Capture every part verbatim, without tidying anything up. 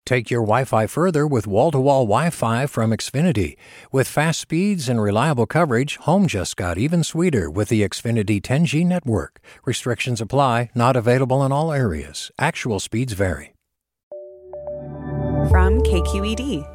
Take your Wi-Fi further with wall-to-wall Wi-Fi from Xfinity. With fast speeds and reliable coverage, home just got even sweeter with the Xfinity ten G network. Restrictions apply, not available in all areas. Actual speeds vary. From K Q E D.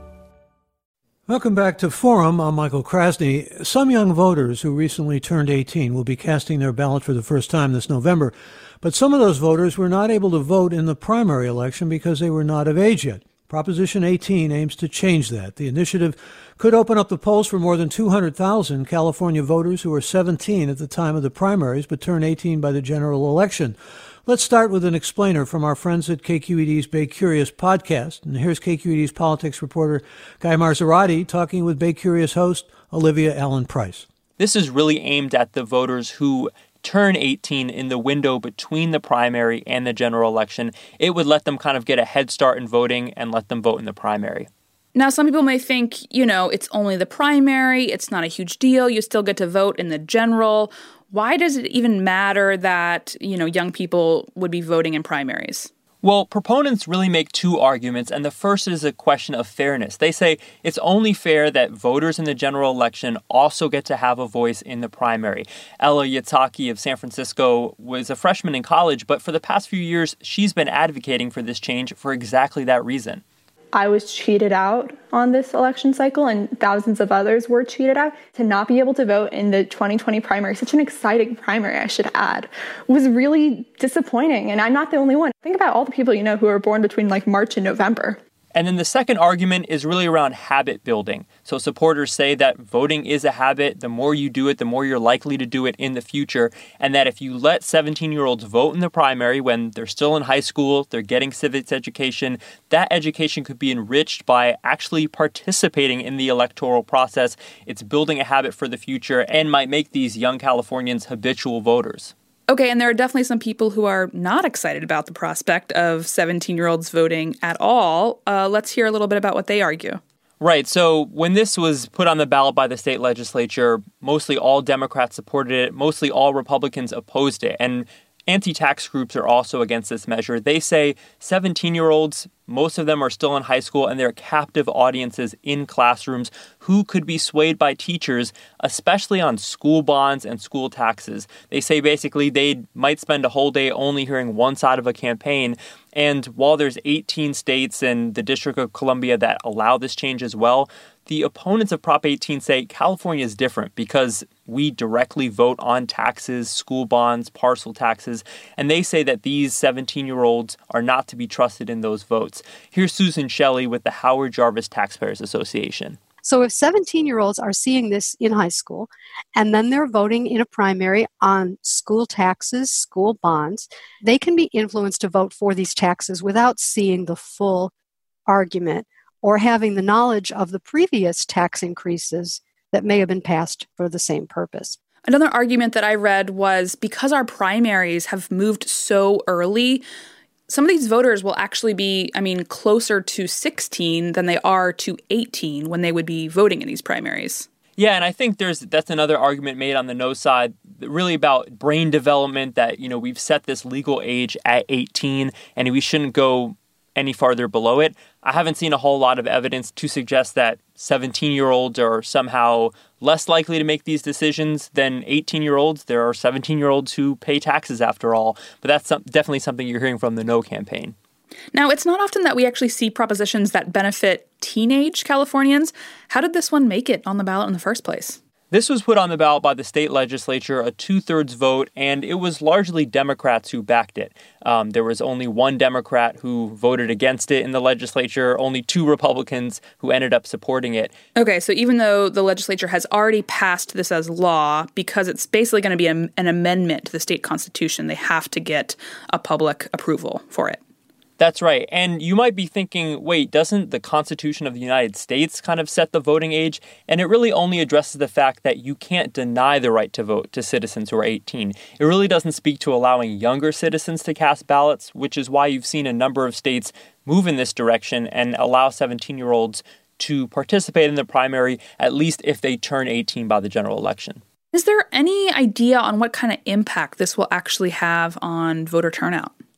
Welcome back to Forum. I'm Michael Krasny. Some young voters who recently turned eighteen will be casting their ballot for the first time this November, but some of those voters were not able to vote in the primary election because they were not of age yet. Proposition eighteen aims to change that. The initiative could open up the polls for more than two hundred thousand California voters who were seventeen at the time of the primaries but turned eighteen by the general election. Let's start with an explainer from our friends at K Q E D's Bay Curious podcast. And here's K Q E D's politics reporter Guy Marzorati talking with Bay Curious host Olivia Allen Price. This is really aimed at the voters who turn eighteen in the window between the primary and the general election. It would let them kind of get a head start in voting and let them vote in the primary. Now, some people may think, you know, it's only the primary, it's not a huge deal, you still get to vote in the general. Why does it even matter that, you know, young people would be voting in primaries? Well, proponents really make two arguments, and the first is a question of fairness. They say it's only fair that voters in the general election also get to have a voice in the primary. Ella Yatsaki of San Francisco was a freshman in college, but for the past few years, she's been advocating for this change for exactly that reason. I was cheated out on this election cycle, and thousands of others were cheated out. To not be able to vote in the twenty twenty primary, such an exciting primary, I should add, was really disappointing. And I'm not the only one. Think about all the people you know who were born between like March and November. And then the second argument is really around habit building. So supporters say that voting is a habit. The more you do it, the more you're likely to do it in the future. And that if you let seventeen-year-olds vote in the primary when they're still in high school, they're getting civics education, that education could be enriched by actually participating in the electoral process. It's building a habit for the future and might make these young Californians habitual voters. Okay, and there are definitely some people who are not excited about the prospect of seventeen-year-olds voting at all. Uh, let's hear a little bit about what they argue. Right. So when this was put on the ballot by the state legislature, mostly all Democrats supported it. Mostly all Republicans opposed it. And anti-tax groups are also against this measure. They say seventeen-year-olds, most of them are still in high school, and they're captive audiences in classrooms who could be swayed by teachers, especially on school bonds and school taxes. They say basically they might spend a whole day only hearing one side of a campaign. And while there's eighteen states and the District of Columbia that allow this change as well, the opponents of Prop eighteen say California is different because we directly vote on taxes, school bonds, parcel taxes, and they say that these seventeen-year-olds are not to be trusted in those votes. Here's Susan Shelley with the Howard Jarvis Taxpayers Association. So if seventeen-year-olds are seeing this in high school, and then they're voting in a primary on school taxes, school bonds, they can be influenced to vote for these taxes without seeing the full argument or having the knowledge of the previous tax increases that may have been passed for the same purpose. Another argument that I read was because our primaries have moved so early, some of these voters will actually be, I mean, closer to sixteen than they are to eighteen when they would be voting in these primaries. Yeah, and I think there's that's another argument made on the no side, really about brain development, that, you know, we've set this legal age at eighteen and we shouldn't go any farther below it. I haven't seen a whole lot of evidence to suggest that seventeen-year-olds are somehow less likely to make these decisions than eighteen-year-olds. There are seventeen-year-olds who pay taxes after all, but that's some, definitely something you're hearing from the No campaign. Now, it's not often that we actually see propositions that benefit teenage Californians. How did this one make it on the ballot in the first place? This was put on the ballot by the state legislature, a two-thirds vote, and it was largely Democrats who backed it. Um, there was only one Democrat who voted against it in the legislature, only two Republicans who ended up supporting it. Okay, so even though the legislature has already passed this as law, because it's basically going to be a, an amendment to the state constitution, they have to get a public approval for it. That's right. And you might be thinking, wait, doesn't the Constitution of the United States kind of set the voting age? And it really only addresses the fact that you can't deny the right to vote to citizens who are eighteen. It really doesn't speak to allowing younger citizens to cast ballots, which is why you've seen a number of states move in this direction and allow seventeen-year-olds to participate in the primary, at least if they turn eighteen by the general election. Is there any idea on what kind of impact this will actually have on voter turnout?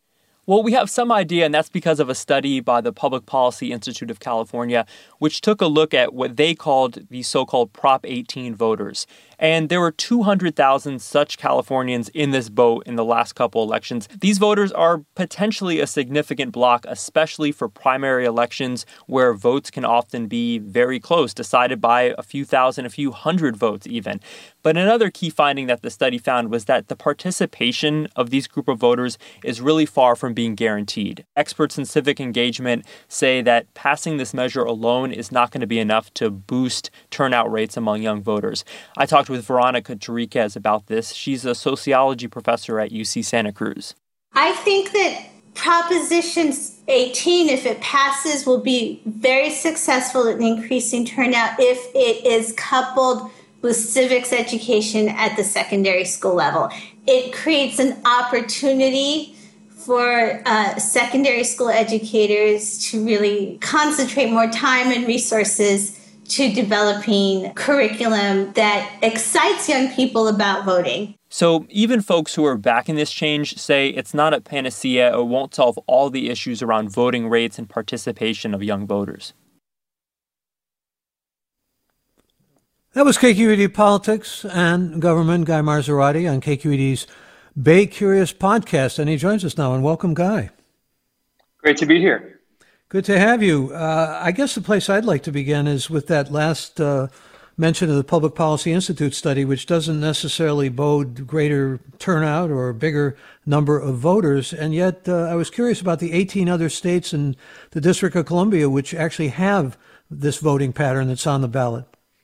Well, we have some idea, and that's because of a study by the Public Policy Institute of California, which took a look at what they called the so-called Prop eighteen voters. And there were two hundred thousand such Californians in this boat in the last couple elections. These voters are potentially a significant block, especially for primary elections where votes can often be very close, decided by a few thousand, a few hundred votes even. But another key finding that the study found was that the participation of these group of voters is really far from being guaranteed. Experts in civic engagement say that passing this measure alone is not going to be enough to boost turnout rates among young voters. I talked with Veronica Terriquez about this. She's a sociology professor at U C Santa Cruz. I think that Proposition eighteen, if it passes, will be very successful in increasing turnout if it is coupled with civics education at the secondary school level. It creates an opportunity for uh, secondary school educators to really concentrate more time and resources to developing curriculum that excites young people about voting. So even folks who are backing this change say it's not a panacea or won't solve all the issues around voting rates and participation of young voters. That was K Q E D Politics and Government, Guy Marzorati on K Q E D's Bay Curious podcast. And he joins us now. And welcome, Guy. Great to be here. Good to have you. Uh, I guess the place I'd like to begin is with that last uh, mention of the Public Policy Institute study, which doesn't necessarily bode greater turnout or a bigger number of voters. And yet uh, I was curious about the eighteen other states and the District of Columbia, which actually have this voting pattern that's on the ballot.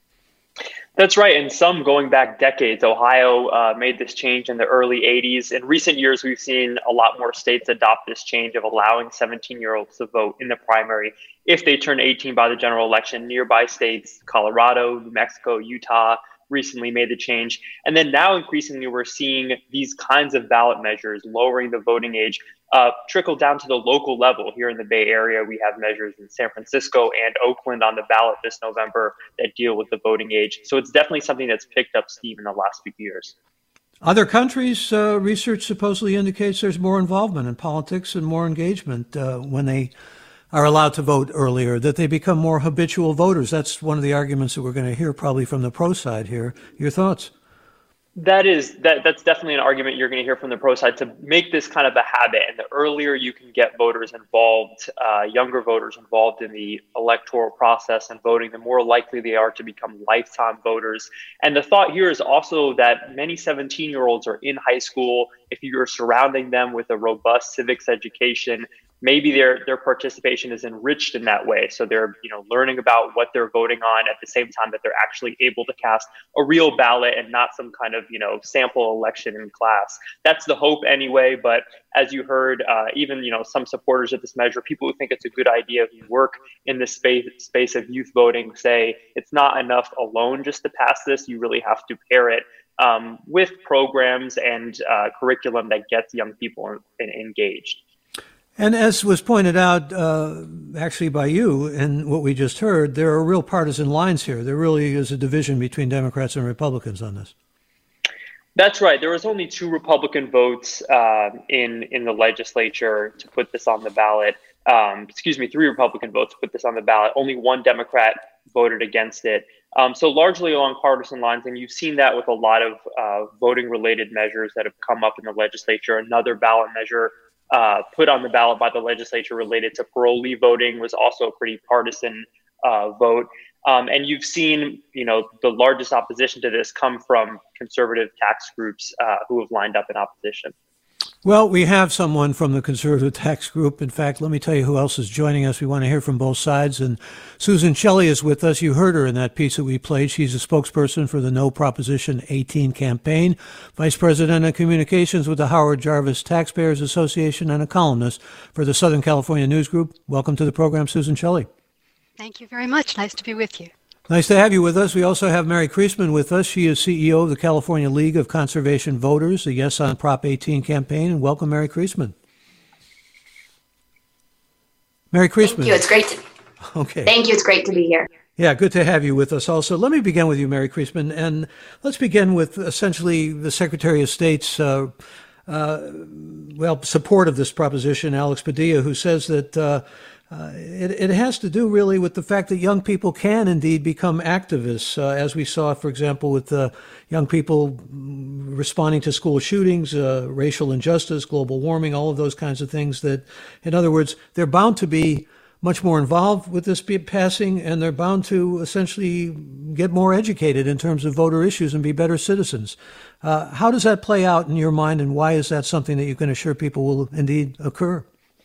That's right. And some going back decades. Ohio uh, made this change in the early eighties. In recent years, we've seen a lot more states adopt this change of allowing seventeen-year-olds to vote in the primary if they turn eighteen by the general election. Nearby states, Colorado, New Mexico, Utah, recently made the change. And then now increasingly, we're seeing these kinds of ballot measures lowering the voting age uh, trickle down to the local level. Here in the Bay Area, we have measures in San Francisco and Oakland on the ballot this November that deal with the voting age. So it's definitely something that's picked up steam in the last few years. Other countries, uh, research supposedly indicates there's more involvement in politics and more engagement uh, when they are allowed to vote earlier, that they become more habitual voters. That's one of the arguments that we're going to hear probably from the pro side here. Your thoughts? That is, that that's definitely an argument you're going to hear from the pro side to make this kind of a habit. And the earlier you can get voters involved, uh, younger voters involved in the electoral process and voting, the more likely they are to become lifetime voters. And the thought here is also that many seventeen-year-olds are in high school. If you're surrounding them with a robust civics education, maybe their their participation is enriched in that way. So they're, you know, learning about what they're voting on at the same time that they're actually able to cast a real ballot and not some kind of, you know, sample election in class. That's the hope anyway. But as you heard, uh, even, you know, some supporters of this measure, people who think it's a good idea who work in the space space of youth voting, say it's not enough alone just to pass this. You really have to pair it um, with programs and uh, curriculum that gets young people in, in, engaged. And as was pointed out, uh, actually by you and what we just heard, there are real partisan lines here. There really is a division between Democrats and Republicans on this. That's right. There was only two Republican votes uh, in in the legislature to put this on the ballot. Um, excuse me, three Republican votes to put this on the ballot. Only one Democrat voted against it. Um, so largely along partisan lines, and you've seen that with a lot of uh, voting-related measures that have come up in the legislature. Another ballot measure Uh, put on the ballot by the legislature related to parolee voting was also a pretty partisan uh, vote. Um, and you've seen, you know, the largest opposition to this come from conservative tax groups uh, who have lined up in opposition. Well, we have someone from the conservative tax group. In fact, let me tell you who else is joining us. We want to hear from both sides. And Susan Shelley is with us. You heard her in that piece that we played. She's a spokesperson for the No Proposition eighteen campaign, vice president of communications with the Howard Jarvis Taxpayers Association, and a columnist for the Southern California News Group. Welcome to the program, Susan Shelley. Thank you very much. Nice to be with you. Nice to have you with us. We also have Mary Creasman with us. She is C E O of the California League of Conservation Voters, the Yes on Prop eighteen campaign. And welcome, Mary Creasman. Mary Creasman. Thank you. It's great to Okay. Thank you. It's great to be here. Yeah, good to have you with us also. Let me begin with you, Mary Creasman, and let's begin with essentially the Secretary of State's uh, uh, well, support of this proposition, Alex Padilla, who says that uh, uh, it, it has to do really with the fact that young people can indeed become activists, uh, as we saw, for example, with uh, young people responding to school shootings, uh, racial injustice, global warming, all of those kinds of things. That, in other words, they're bound to be much more involved with this passing, and they're bound to essentially get more educated in terms of voter issues and be better citizens. Uh, how does that play out in your mind, and why is that something that you can assure people will indeed occur?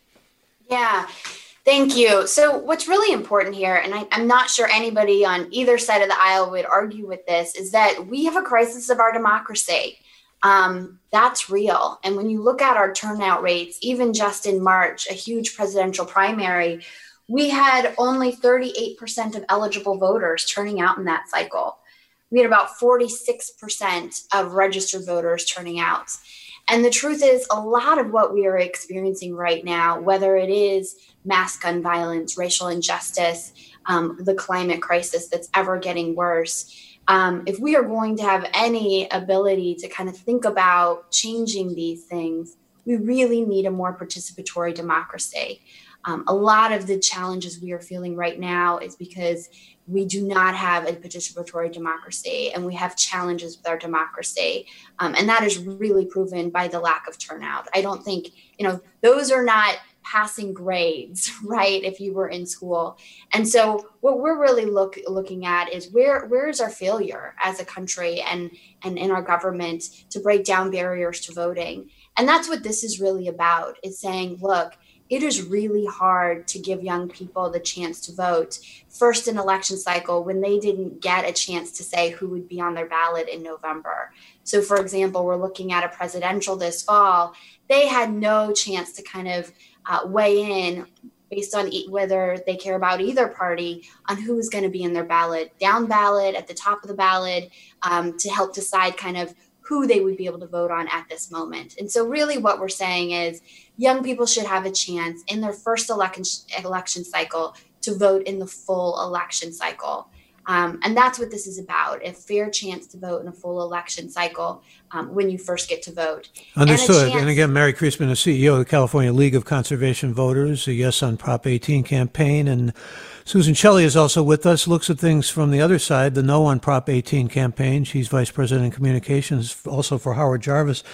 Yeah, thank you. So what's really important here, and I, I'm not sure anybody on either side of the aisle would argue with this, is that we have a crisis of our democracy. Um, that's real. And when you look at our turnout rates, even just in March, a huge presidential primary, we had only thirty-eight percent of eligible voters turning out in that cycle. We had about forty-six percent of registered voters turning out. And the truth is, a lot of what we are experiencing right now, whether it is mass gun violence, racial injustice, um, the climate crisis that's ever getting worse, Um, if we are going to have any ability to kind of think about changing these things, we really need a more participatory democracy. Um, a lot of the challenges we are feeling right now is because we do not have a participatory democracy, and we have challenges with our democracy. Um, and that is really proven by the lack of turnout. I don't think, you know, those are not passing grades, right, if you were in school. And so what we're really look, looking at is where where is our failure as a country and, and in our government to break down barriers to voting. And that's what this is really about, is saying, look, it is really hard to give young people the chance to vote first in election cycle when they didn't get a chance to say who would be on their ballot in November. So, for example, we're looking at a presidential this fall. They had no chance to kind of uh, weigh in based on e- whether they care about either party on who's going to be in their ballot, down ballot, at the top of the ballot, um, to help decide kind of who they would be able to vote on at this moment. And so really what we're saying is young people should have a chance in their first election election cycle to vote in the full election cycle. Um, and that's what this is about, a fair chance to vote in a full election cycle um, when you first get to vote. Understood. And, and again, Mary Creasman is C E O of the California League of Conservation Voters, a Yes on Prop eighteen campaign. And Susan Shelley is also with us, looks at things from the other side, the No on Prop eighteen campaign. She's Vice President of Communications, also for Howard Jarvis,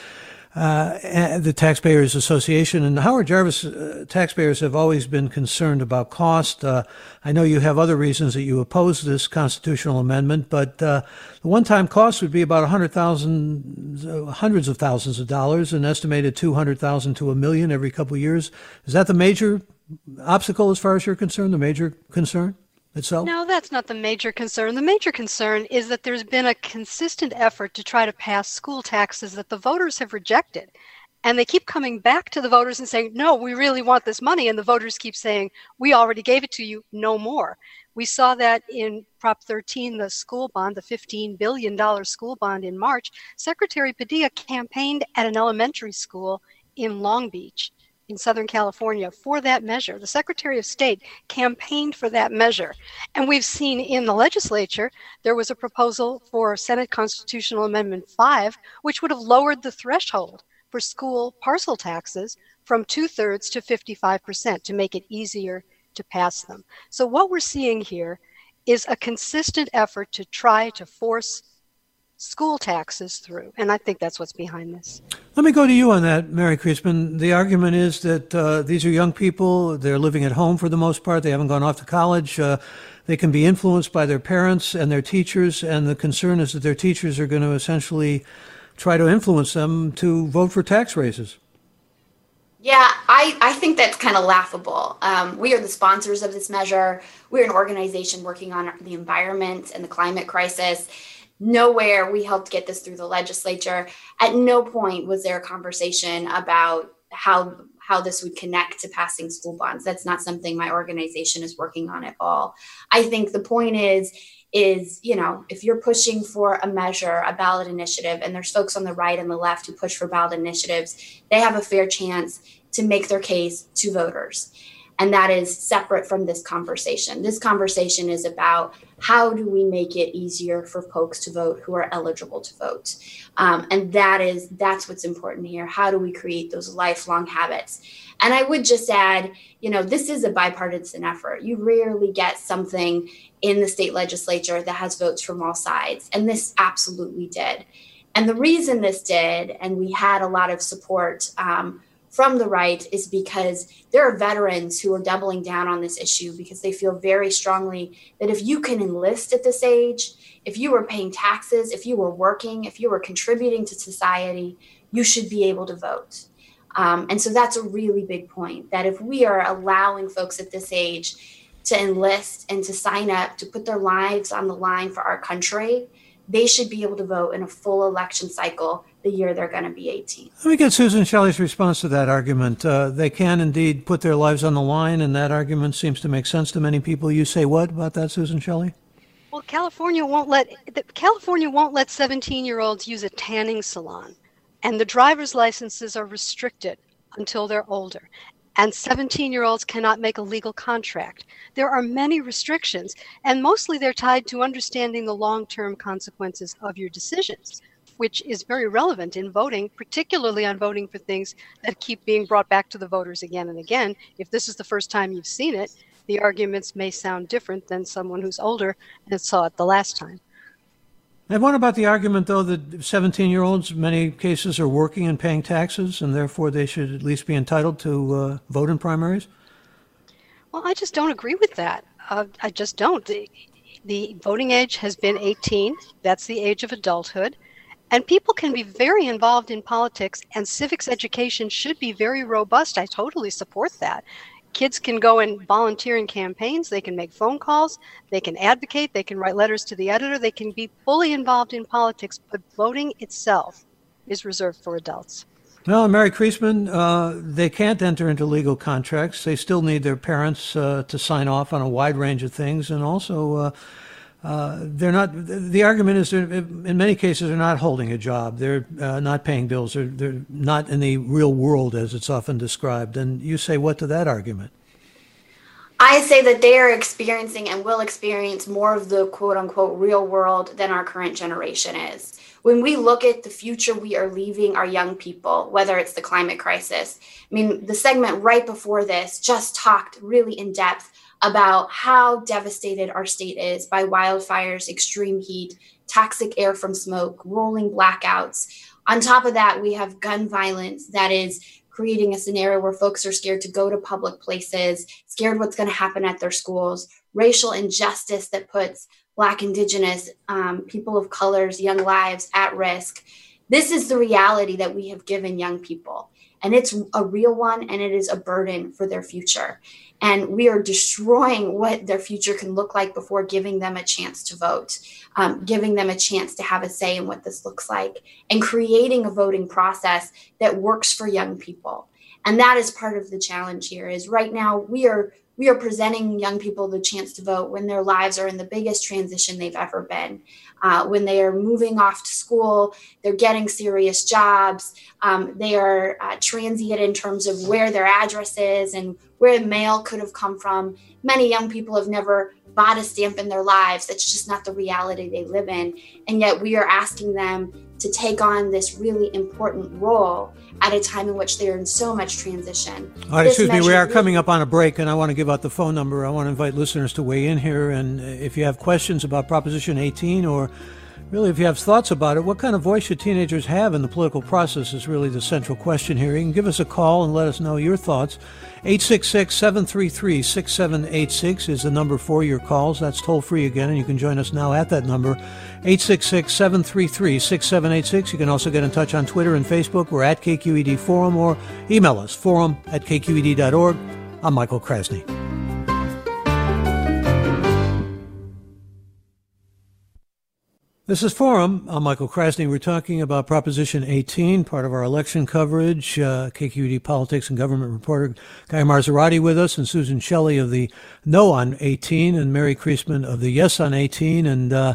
uh, the Taxpayers Association. And Howard Jarvis uh, taxpayers have always been concerned about cost. Uh, I know you have other reasons that you oppose this constitutional amendment, but uh, the one-time cost would be about one hundred thousand dollars, hundreds of thousands of dollars, an estimated two hundred thousand dollars to a million every couple of years. Is that the major obstacle as far as you're concerned, the major concern itself? No, that's not the major concern. The major concern is that there's been a consistent effort to try to pass school taxes that the voters have rejected. And they keep coming back to the voters and saying, no, we really want this money. And the voters keep saying, we already gave it to you, no more. We saw that in Prop thirteen, the school bond, the fifteen billion dollars school bond in March. Secretary Padilla campaigned at an elementary school in Long Beach, in Southern California, for that measure. The Secretary of State campaigned for that measure. And we've seen in the legislature, there was a proposal for Senate Constitutional Amendment five, which would have lowered the threshold for school parcel taxes from two-thirds to fifty-five percent to make it easier to pass them. So what we're seeing here is a consistent effort to try to force school taxes through. And I think that's what's behind this. Let me go to you on that, Mary Creasman. The argument is that uh, these are young people. They're living at home for the most part. They haven't gone off to college. Uh, they can be influenced by their parents and their teachers. And the concern is that their teachers are going to essentially try to influence them to vote for tax raises. Yeah, I, I think that's kind of laughable. Um, we are the sponsors of this measure. We're an organization working on the environment and the climate crisis. Nowhere we helped get this through the legislature. At no point was there a conversation about how how this would connect to passing school bonds. That's not something my organization is working on at all. I think the point is, is, you know, if you're pushing for a measure, a ballot initiative, and there's folks on the right and the left who push for ballot initiatives, they have a fair chance to make their case to voters. And that is separate from this conversation. This conversation is about how do we make it easier for folks to vote who are eligible to vote? Um, and that is, that's what's important here. How do we create those lifelong habits? And I would just add, you know, this is a bipartisan effort. You rarely get something in the state legislature that has votes from all sides. And this absolutely did. And the reason this did, and we had a lot of support um, from the right, is because there are veterans who are doubling down on this issue because they feel very strongly that if you can enlist at this age, if you were paying taxes, if you were working, if you were contributing to society, you should be able to vote. Um, and so that's a really big point, that if we are allowing folks at this age to enlist and to sign up, to put their lives on the line for our country, they should be able to vote in a full election cycle the year they're going to be eighteen. Let me get Susan Shelley's response to that argument. Uh, they can indeed put their lives on the line, and that argument seems to make sense to many people. You say what about that, Susan Shelley? Well, California won't let California won't let seventeen-year-olds use a tanning salon, and the driver's licenses are restricted until they're older. And seventeen-year-olds cannot make a legal contract. There are many restrictions, and mostly they're tied to understanding the long-term consequences of your decisions, which is very relevant in voting, particularly on voting for things that keep being brought back to the voters again and again. If this is the first time you've seen it, the arguments may sound different than someone who's older and saw it the last time. And what about the argument, though, that seventeen-year-olds in many cases are working and paying taxes, and therefore they should at least be entitled to uh, vote in primaries? Well, I just don't agree with that. Uh, I just don't. The, the voting age has been eighteen. That's the age of adulthood. And people can be very involved in politics, and civics education should be very robust. I totally support that. Kids can go and volunteer in campaigns, they can make phone calls, they can advocate, they can write letters to the editor, they can be fully involved in politics, but voting itself is reserved for adults. Well, Mary Creasman, uh, they can't enter into legal contracts. They still need their parents uh, to sign off on a wide range of things, and also uh, uh, they're not. The argument is, they're, in many cases, they're not holding a job. They're uh, not paying bills. They're, they're not in the real world, as it's often described. And you say what to that argument? I say that they are experiencing and will experience more of the quote unquote real world than our current generation is. When we look at the future we are leaving our young people, whether it's the climate crisis, I mean, the segment right before this just talked really in depth about how devastated our state is by wildfires, extreme heat, toxic air from smoke, rolling blackouts. On top of that, we have gun violence that is creating a scenario where folks are scared to go to public places, scared what's going to happen at their schools, racial injustice that puts Black, Indigenous, um, people of colors, young lives at risk. This is the reality that we have given young people. And it's a real one, and it is a burden for their future. And we are destroying what their future can look like before giving them a chance to vote, um, giving them a chance to have a say in what this looks like, and creating a voting process that works for young people. And that is part of the challenge here. Is right now we are we are presenting young people the chance to vote when their lives are in the biggest transition they've ever been, uh, when they are moving off to school, they're getting serious jobs, um, they are uh, transient in terms of where their address is and where mail could have come from. Many young people have never bought a stamp in their lives. That's just not the reality they live in. And yet we are asking them to take on this really important role at a time in which they're in so much transition. All right, this excuse me, we are really coming up on a break, and I want to give out the phone number. I want to invite listeners to weigh in here, and if you have questions about Proposition eighteen, or really if you have thoughts about it, what kind of voice should teenagers have in the political process is really the central question here. You can give us a call and let us know your thoughts. eight six six, seven three three, six seven eight six is the number for your calls. That's toll free again, and you can join us now at that number, eight six six, seven three three, six seven eight six. You can also get in touch on Twitter and Facebook. We're at K Q E D Forum, or email us, forum at k q e d dot org. I'm Michael Krasny. This is Forum. I'm Michael Krasny. We're talking about Proposition eighteen, part of our election coverage. Uh, K Q E D politics and government reporter Guy Marzorati with us, and Susan Shelley of the No on eighteen, and Mary Creasman of the Yes on eighteen. And uh,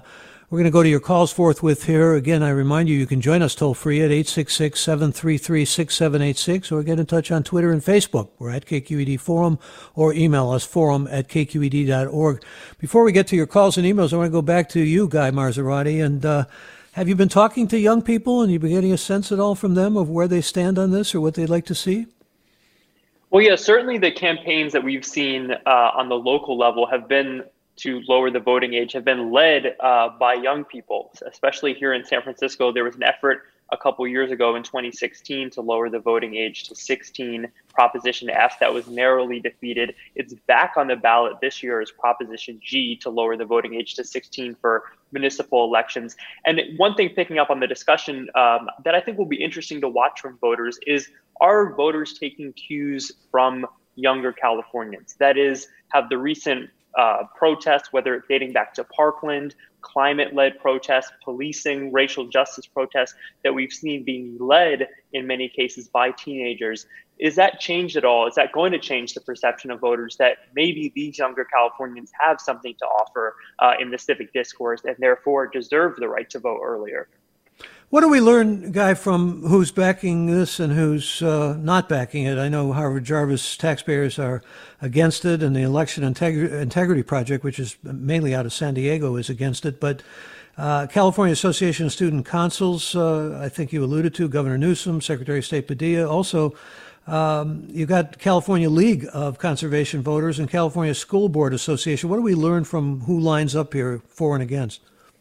We're going to go to your calls forthwith here. Again, I remind you, you can join us toll free at eight six six, seven three three, six seven eight six or get in touch on Twitter and Facebook. We're at K Q E D Forum, or email us forum at k q e d dot org. Before we get to your calls and emails, I want to go back to you, Guy Marzorati. And uh, have you been talking to young people and you've been getting a sense at all from them of where they stand on this or what they'd like to see? Well, yeah, certainly the campaigns that we've seen uh, on the local level have been to lower the voting age, have been led uh, by young people, especially here in San Francisco. There was an effort a couple years ago in twenty sixteen to lower the voting age to sixteen, Proposition F, that was narrowly defeated. It's back on the ballot this year as Proposition G to lower the voting age to sixteen for municipal elections. And one thing picking up on the discussion um, that I think will be interesting to watch from voters is, are voters taking cues from younger Californians? That is, have the recent Uh, protests, whether it's dating back to Parkland, climate-led protests, policing, racial justice protests that we've seen being led in many cases by teenagers. Is that changed at all? Is that going to change the perception of voters that maybe these younger Californians have something to offer uh, in the civic discourse and therefore deserve the right to vote earlier? What do we learn, Guy, from who's backing this and who's uh, not backing it? I know Harvard Jarvis taxpayers are against it, and the Election Integ- Integrity Project, which is mainly out of San Diego, is against it. But uh, California Association of Student Consuls, uh, I think you alluded to, Governor Newsom, Secretary of State Padilla. Also, um, you've got California League of Conservation Voters and California School Board Association. What do we learn from who lines up here for and against?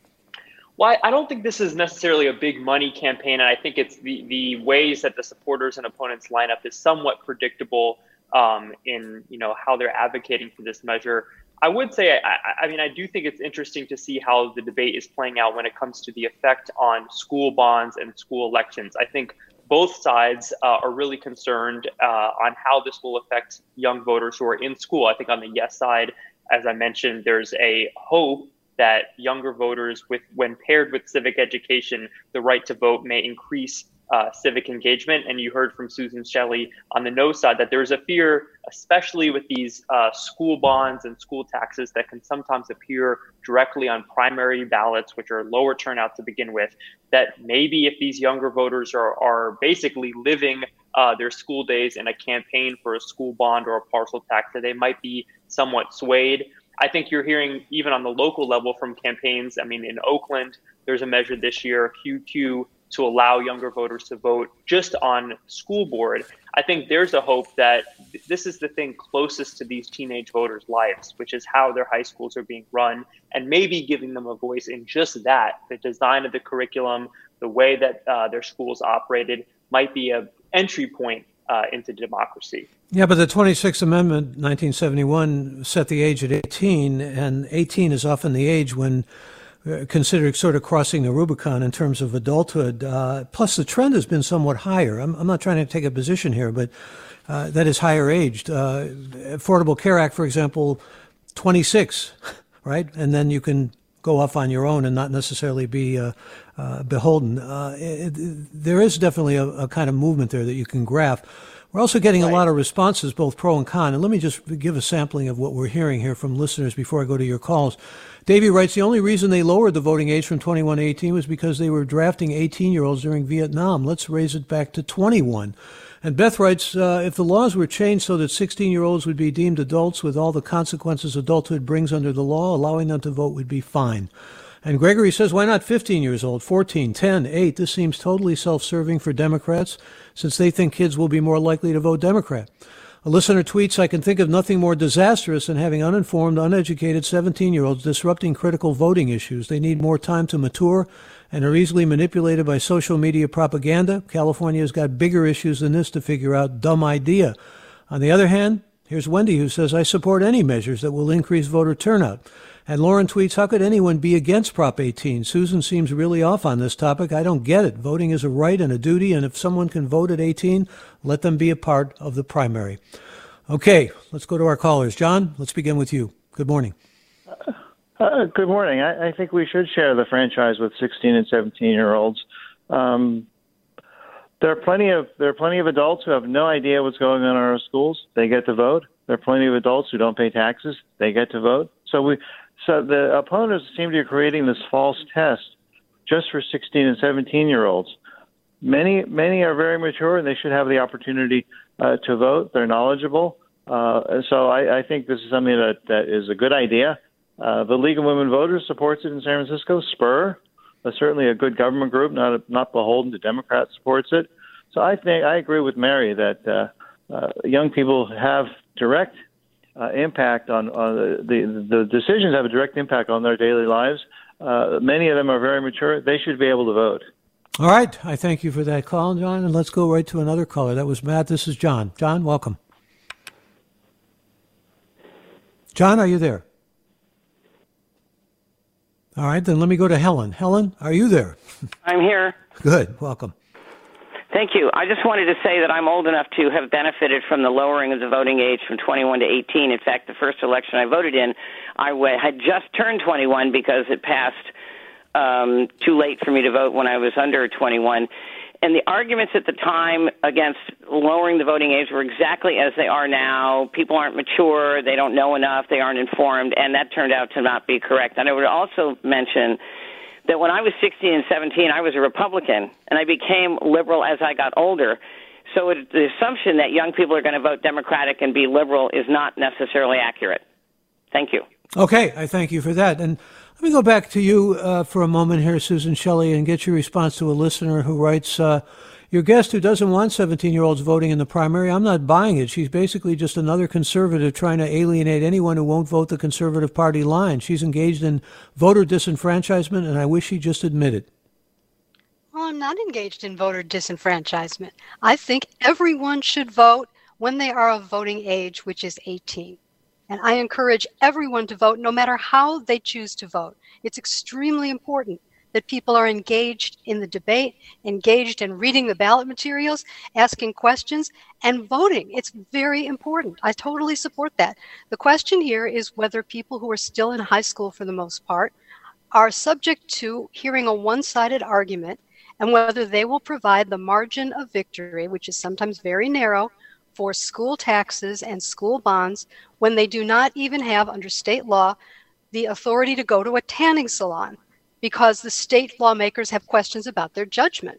Well, I don't think this is necessarily a big money campaign, and I think it's the, the ways that the supporters and opponents line up is somewhat predictable um, in you know how they're advocating for this measure. I would say, I, I mean, I do think it's interesting to see how the debate is playing out when it comes to the effect on school bonds and school elections. I think both sides uh, are really concerned uh, on how this will affect young voters who are in school. I think on the yes side, as I mentioned, there's a hope that younger voters, with when paired with civic education, the right to vote may increase uh, civic engagement. And you heard from Susan Shelley on the no side that there's a fear, especially with these uh, school bonds and school taxes that can sometimes appear directly on primary ballots, which are lower turnout to begin with, that maybe if these younger voters are, are basically living uh, their school days in a campaign for a school bond or a parcel tax, that they might be somewhat swayed. I think you're hearing even on the local level from campaigns. I mean, in Oakland, there's a measure this year, Q Q, to allow younger voters to vote just on school board. I think there's a hope that this is the thing closest to these teenage voters' lives, which is how their high schools are being run, and maybe giving them a voice in just that. The design of the curriculum, the way that uh, their schools operated might be an entry point uh, into democracy. Yeah, but the twenty-sixth Amendment, nineteen seventy-one, set the age at eighteen, and eighteen is often the age when uh, considered sort of crossing the Rubicon in terms of adulthood. Uh, plus, the trend has been somewhat higher. I'm, I'm not trying to take a position here, but uh, that is higher aged. Uh, Affordable Care Act, for example, twenty-six, right? And then you can go off on your own and not necessarily be uh, uh, beholden. Uh, it, it, there is definitely a, a kind of movement there that you can graph. We're also getting right. a lot of responses, both pro and con. And let me just give a sampling of what we're hearing here from listeners before I go to your calls. Davey writes, the only reason they lowered the voting age from twenty-one to eighteen was because they were drafting eighteen-year-olds during Vietnam. Let's raise it back to twenty-one. And Beth writes, uh, if the laws were changed so that sixteen-year-olds would be deemed adults with all the consequences adulthood brings under the law, allowing them to vote would be fine. And Gregory says, why not fifteen years old, fourteen, ten, eight? This seems totally self-serving for Democrats since they think kids will be more likely to vote Democrat. A listener tweets, I can think of nothing more disastrous than having uninformed, uneducated seventeen-year-olds disrupting critical voting issues. They need more time to mature and are easily manipulated by social media propaganda. California's got bigger issues than this to figure out. Dumb idea. On the other hand, here's Wendy, who says, I support any measures that will increase voter turnout. And Lauren tweets, how could anyone be against Prop eighteen? Susan seems really off on this topic. I don't get it. Voting is a right and a duty, and if someone can vote at eighteen, let them be a part of the primary. Okay, let's go to our callers. John, let's begin with you. Good morning. Uh, uh, good morning. I, I think we should share the franchise with sixteen and seventeen-year-olds. Um, there are plenty of there are plenty of adults who have no idea what's going on in our schools. They get to vote. There are plenty of adults who don't pay taxes. They get to vote. So we, so the opponents seem to be creating this false test just for sixteen and seventeen year olds. Many, many are very mature and they should have the opportunity uh, to vote. They're knowledgeable. Uh, and so I, I think this is something that, that is a good idea. Uh, the League of Women Voters supports it in San Francisco. Spur, uh, certainly a good government group, not not beholden to Democrats, supports it. So I think I agree with Mary that uh, uh, young people have direct uh, impact on, on the, the the decisions have a direct impact on their daily lives. Uh, many of them are very mature. They should be able to vote. All right. I thank you for that call, John. And let's go right to another caller. That was Matt. This is John. John, welcome. John, are you there? All right. Then let me go to Helen. Helen, are you there? I'm here. Good. Welcome. Thank you. I just wanted to say that I'm old enough to have benefited from the lowering of the voting age from twenty-one to eighteen. In fact, the first election I voted in, I w- had just turned twenty-one because it passed um, too late for me to vote when I was under twenty-one. And the arguments at the time against lowering the voting age were exactly as they are now. People aren't mature, they don't know enough, they aren't informed, and that turned out to not be correct. And I would also mention that when I was sixteen and seventeen, I was a Republican, and I became liberal as I got older. So it, the assumption that young people are going to vote Democratic and be liberal is not necessarily accurate. Thank you. Okay, I thank you for that. And let me go back to you uh, for a moment here, Susan Shelley, and get your response to a listener who writes, uh, your guest who doesn't want seventeen-year-olds voting in the primary, I'm not buying it. She's basically just another conservative trying to alienate anyone who won't vote the Conservative Party line. She's engaged in voter disenfranchisement, and I wish she'd just admit it. Well, I'm not engaged in voter disenfranchisement. I think everyone should vote when they are of voting age, which is eighteen. And I encourage everyone to vote no matter how they choose to vote. It's extremely important that people are engaged in the debate, engaged in reading the ballot materials, asking questions, and voting. It's very important. I totally support that. The question here is whether people who are still in high school, for the most part, are subject to hearing a one-sided argument, and whether they will provide the margin of victory, which is sometimes very narrow, for school taxes and school bonds when they do not even have, under state law, the authority to go to a tanning salon, because the state lawmakers have questions about their judgment.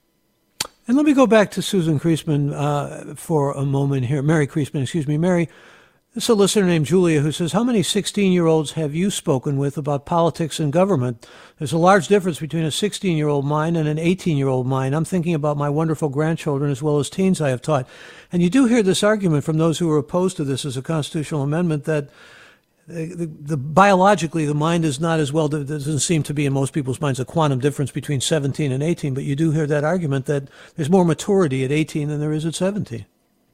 And let me go back to Susan Kriesman uh, for a moment here. Mary Kriesman, excuse me. Mary, this is a listener named Julia who says, how many sixteen-year-olds have you spoken with about politics and government? There's a large difference between a sixteen-year-old mind and an eighteen-year-old mind. I'm thinking about my wonderful grandchildren as well as teens I have taught. And you do hear this argument from those who are opposed to this as a constitutional amendment that The, the, biologically, the mind is not as well, there doesn't seem to be in most people's minds a quantum difference between seventeen and eighteen, but you do hear that argument that there's more maturity at eighteen than there is at seventeen.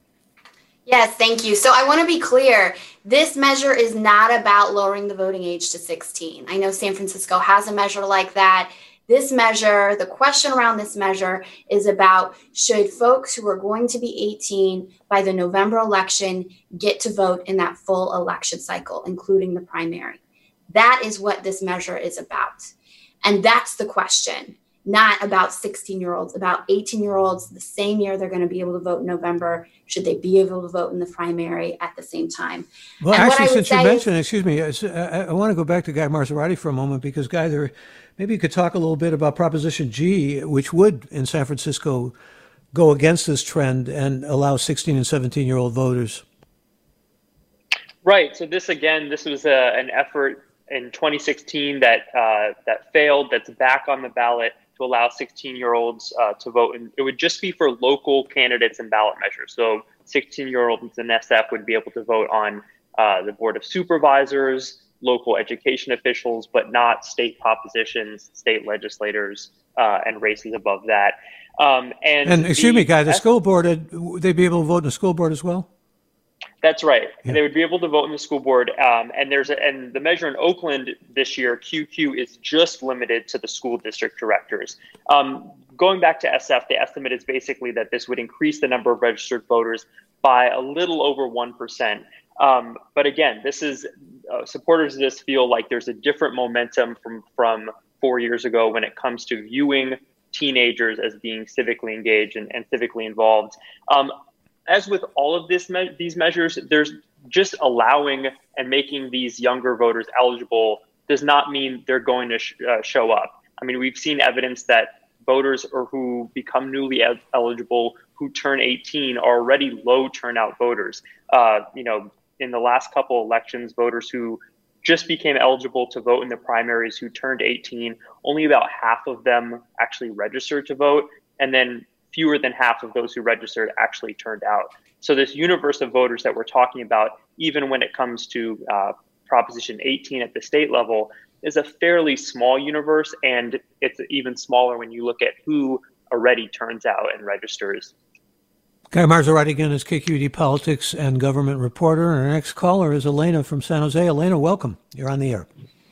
Yes, thank you. So I want to be clear. This measure is not about lowering the voting age to sixteen. I know San Francisco has a measure like that. This measure, the question around this measure is about, should folks who are going to be eighteen by the November election get to vote in that full election cycle, including the primary? That is what this measure is about. And that's the question, not about sixteen-year-olds, about eighteen-year-olds, the same year they're going to be able to vote in November. Should they be able to vote in the primary at the same time? Well, and actually, since you mentioned, is, excuse me, I, I want to go back to Guy Marzorati for a moment, because, Guy, there, maybe you could talk a little bit about Proposition G, which would, in San Francisco, go against this trend and allow sixteen and seventeen-year-old voters. Right. So this, again, this was a, an effort in twenty sixteen that uh, that failed, that's back on the ballot to allow sixteen-year-olds uh, to vote. And it would just be for local candidates and ballot measures. So sixteen-year-olds in S F would be able to vote on uh, the Board of Supervisors, local education officials, but not state propositions, state legislators, uh, and races above that. Um, and, and excuse the, me, Guy, the school board, would they be able to vote in the school board as well? That's right. Yeah. They would be able to vote in the school board. Um, and there's a, and the measure in Oakland this year, Q Q, is just limited to the school district directors. Um, going back to S F, the estimate is basically that this would increase the number of registered voters by a little over one percent. Um, but again, this is uh, supporters of this feel like there's a different momentum from, from four years ago when it comes to viewing teenagers as being civically engaged and, and civically involved. Um, As with all of this me- these measures, there's just allowing and making these younger voters eligible does not mean they're going to sh- uh, show up. I mean, we've seen evidence that voters or who become newly el- eligible, who turn eighteen, are already low turnout voters. Uh, you know, in the last couple elections, voters who just became eligible to vote in the primaries who turned eighteen, only about half of them actually registered to vote. And then fewer than half of those who registered actually turned out. So this universe of voters that we're talking about, even when it comes to uh, Proposition eighteen at the state level, is a fairly small universe, and it's even smaller when you look at who already turns out and registers. Guy Marzorati again is K Q E D politics and government reporter, and our next caller is Elena from San Jose. Elena, welcome. You're on the air.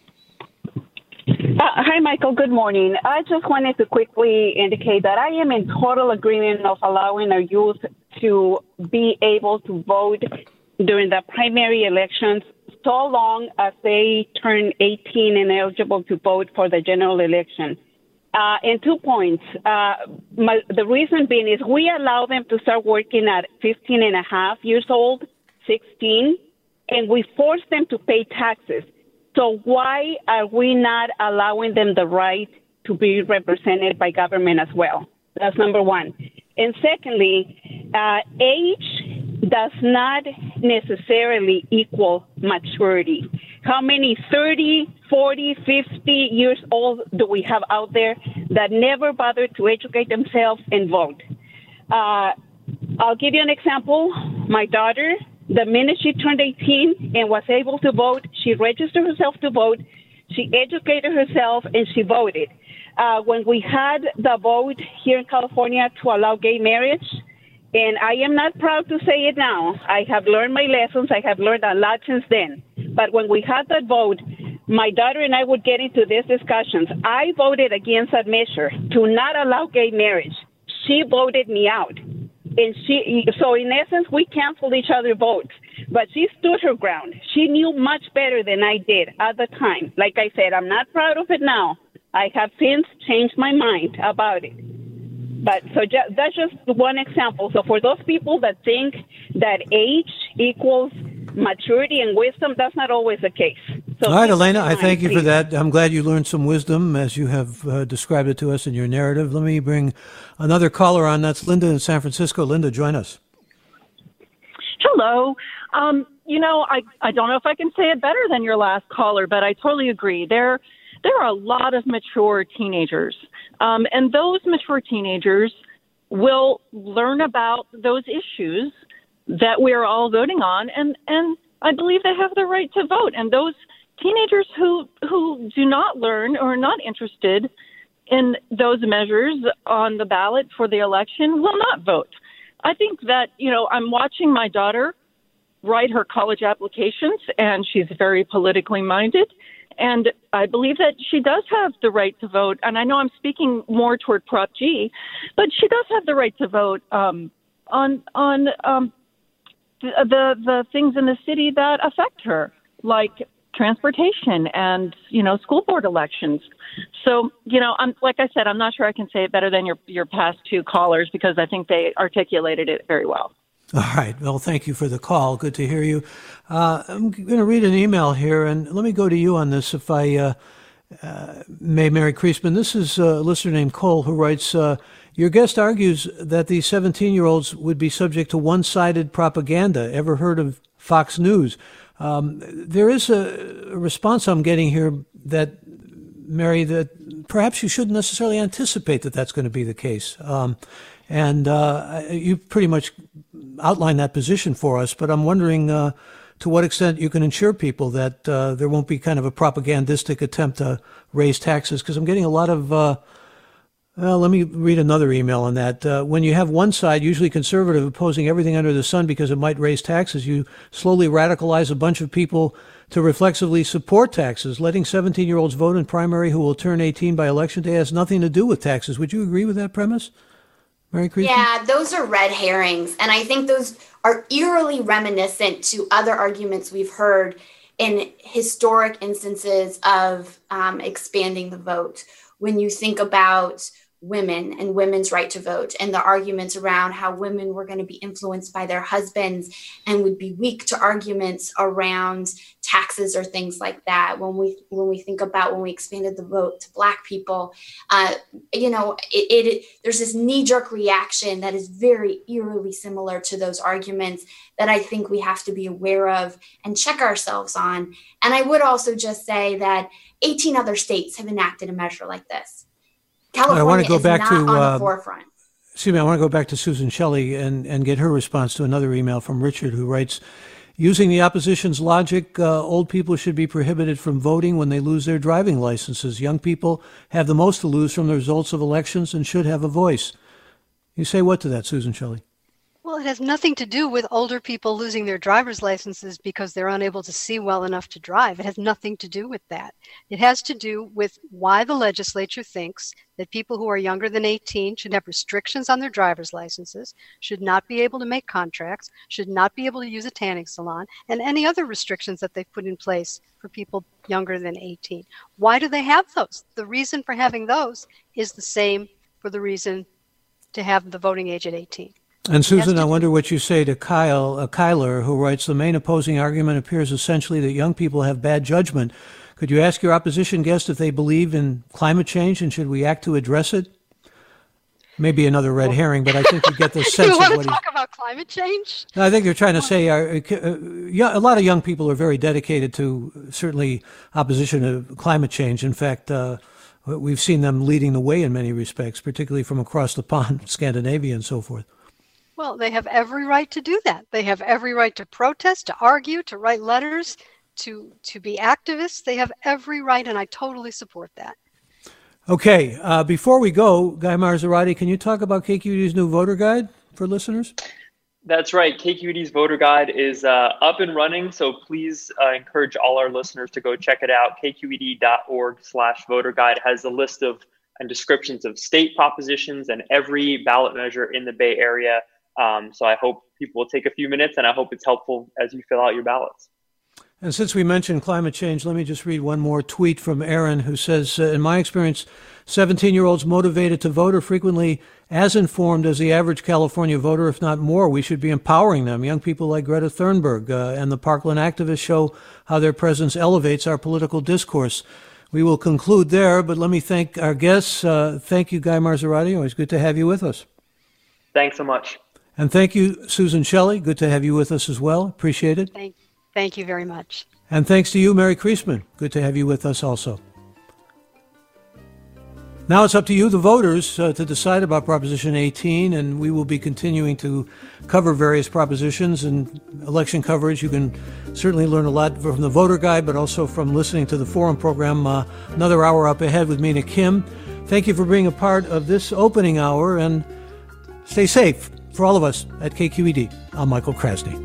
Uh, hi, Michael. Good morning. I just wanted to quickly indicate that I am in total agreement of allowing our youth to be able to vote during the primary elections so long as they turn eighteen and eligible to vote for the general election. Uh, and two points. Uh, my, the reason being is we allow them to start working at fifteen and a half years old, sixteen, and we force them to pay taxes. So why are we not allowing them the right to be represented by government as well? That's number one. And secondly, uh, age does not necessarily equal maturity. How many thirty, forty, fifty years old do we have out there that never bothered to educate themselves and vote? Uh, I'll give you an example. My daughter, the minute she turned eighteen and was able to vote, she registered herself to vote, she educated herself, and she voted. Uh, when we had the vote here in California to allow gay marriage, and I am not proud to say it now, I have learned my lessons, I have learned a lot since then. But when we had that vote, my daughter and I would get into these discussions. I voted against that measure to not allow gay marriage. She voted me out. And she, so in essence, we canceled each other's votes. But she stood her ground. She knew much better than I did at the time. Like I said, I'm not proud of it now. I have since changed my mind about it. But so ju- that's just one example. So for those people that think that age equals maturity and wisdom, that's not always the case. So all right, Elena, I thank you please. for that. I'm glad you learned some wisdom as you have uh, described it to us in your narrative. Let me bring another caller on. That's Linda in San Francisco. Linda, join us. Hello. Um, you know, I, I don't know if I can say it better than your last caller, but I totally agree. There, there are a lot of mature teenagers, um, and those mature teenagers will learn about those issues that we are all voting on, and, and I believe they have the right to vote. And those teenagers who who do not learn or are not interested in those measures on the ballot for the election will not vote. I think that, you know, I'm watching my daughter write her college applications, and she's very politically minded. And I believe that she does have the right to vote. And I know I'm speaking more toward Prop G, but she does have the right to vote um, on on um, the, the the things in the city that affect her, like transportation and, you know, school board elections. So, you know, I'm like I said, I'm not sure I can say it better than your your past two callers because I think they articulated it very well. All right. Well, thank you for the call. Good to hear you. Uh, I'm going to read an email here, and let me go to you on this, if I uh, uh, may, Mary Kreisman. This is a listener named Cole who writes, uh, your guest argues that these seventeen-year-olds would be subject to one-sided propaganda. Ever heard of Fox News? Um, there is a, a response I'm getting here that, Mary, that perhaps you shouldn't necessarily anticipate that that's going to be the case. Um, and uh, you pretty much outline that position for us, but I'm wondering uh, to what extent you can ensure people that uh, there won't be kind of a propagandistic attempt to raise taxes, because I'm getting a lot of, uh, well, let me read another email on that. Uh, when you have one side, usually conservative, opposing everything under the sun because it might raise taxes, you slowly radicalize a bunch of people to reflexively support taxes. Letting seventeen-year-olds vote in primary who will turn eighteen by election day has nothing to do with taxes. Would you agree with that premise? Mary Kreisman? Yeah, those are red herrings. And I think those are eerily reminiscent to other arguments we've heard in historic instances of um, expanding the vote. When you think about women and women's right to vote, and the arguments around how women were going to be influenced by their husbands and would be weak to arguments around taxes or things like that. When we when we think about when we expanded the vote to Black people, uh, you know, it, it there's this knee-jerk reaction that is very eerily similar to those arguments that I think we have to be aware of and check ourselves on. And I would also just say that eighteen other states have enacted a measure like this. California I want to go is back not to, on uh, the forefront. Excuse me, I want to go back to Susan Shelley and, and get her response to another email from Richard, who writes, using the opposition's logic, uh, old people should be prohibited from voting when they lose their driving licenses. Young people have the most to lose from the results of elections and should have a voice. You say what to that, Susan Shelley? Well, it has nothing to do with older people losing their driver's licenses because they're unable to see well enough to drive. It has nothing to do with that. It has to do with why the legislature thinks that people who are younger than eighteen should have restrictions on their driver's licenses, should not be able to make contracts, should not be able to use a tanning salon, and any other restrictions that they've put in place for people younger than eighteen. Why do they have those? The reason for having those is the same for the reason to have the voting age at eighteen. And Susan, I wonder what you say to Kyle, uh, Kyler, who writes, the main opposing argument appears essentially that young people have bad judgment. Could you ask your opposition guest if they believe in climate change and should we act to address it? Maybe another red herring, but I think you get the sense you want of what to talk about climate change? I think they're trying to say uh, uh, a lot of young people are very dedicated to certainly opposition to climate change. In fact, uh, we've seen them leading the way in many respects, particularly from across the pond, Scandinavia and so forth. Well, they have every right to do that. They have every right to protest, to argue, to write letters, to to be activists. They have every right, and I totally support that. Okay. Uh, before we go, Guy Marzorati, can you talk about K Q E D's new voter guide for listeners? That's right. K Q E D's voter guide is uh, up and running, so please uh, encourage all our listeners to go check it out. K Q E D dot org slash voter guide has a list of and descriptions of state propositions and every ballot measure in the Bay Area. Um, so I hope people will take a few minutes, and I hope it's helpful as you fill out your ballots. And since we mentioned climate change, let me just read one more tweet from Aaron, who says, uh, in my experience, seventeen-year-olds motivated to vote are frequently as informed as the average California voter, if not more. We should be empowering them. Young people like Greta Thunberg uh, and the Parkland activists show how their presence elevates our political discourse. We will conclude there, but let me thank our guests. Uh, thank you, Guy Marzorati. Always good to have you with us. Thanks so much. And thank you, Susan Shelley. Good to have you with us as well. Appreciate it. Thank, thank you very much. And thanks to you, Mary Kriesman. Good to have you with us also. Now it's up to you, the voters, uh, to decide about Proposition eighteen, and we will be continuing to cover various propositions and election coverage. You can certainly learn a lot from the voter guide, but also from listening to the Forum program. Uh, another hour up ahead with Mina Kim. Thank you for being a part of this opening hour, and stay safe. For all of us at K Q E D, I'm Michael Krasny.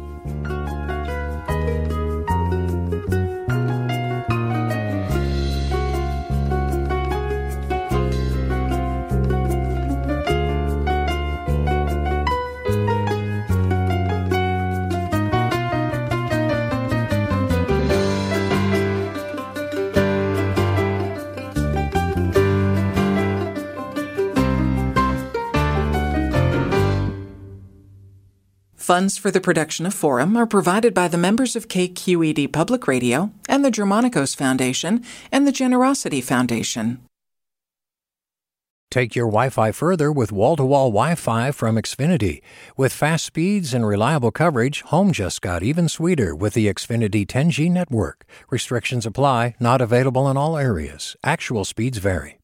Funds for the production of Forum are provided by the members of K Q E D Public Radio and the Germanicos Foundation and the Generosity Foundation. Take your Wi-Fi further with wall-to-wall Wi-Fi from Xfinity. With fast speeds and reliable coverage, home just got even sweeter with the Xfinity ten G network. Restrictions apply, not available in all areas. Actual speeds vary.